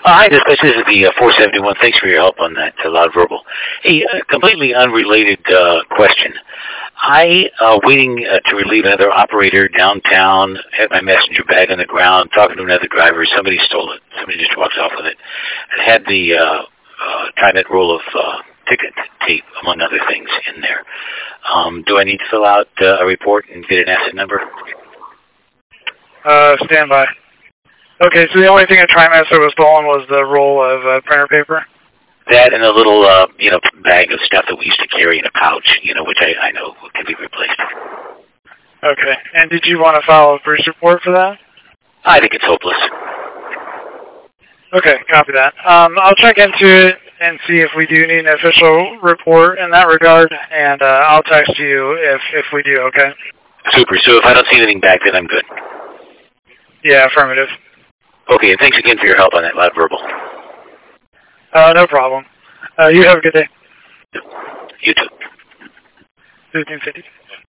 Hi, this is the 471. Thanks for your help on that loud verbal. Hey, completely unrelated question. I waiting to relieve another operator downtown. Had my messenger bag on the ground, talking to another driver. Somebody stole it. Somebody just walks off with it. I had the TriMet roll of ticket tape, among other things, in there. Do I need to fill out a report and get an asset number? Stand by. Okay, so the only thing at TriMaster was stolen was the roll of printer paper? That and a little, bag of stuff that we used to carry in a pouch, which I know can be replaced. Okay, and did you want to file a police report for that? I think it's hopeless. Okay, copy that. I'll check into it and see if we do need an official report in that regard, and I'll text you if we do, okay? Super. So if I don't see anything back, then I'm good. Yeah, affirmative. Okay, and thanks again for your help on that loud verbal. No problem. You have a good day. You too. 1550.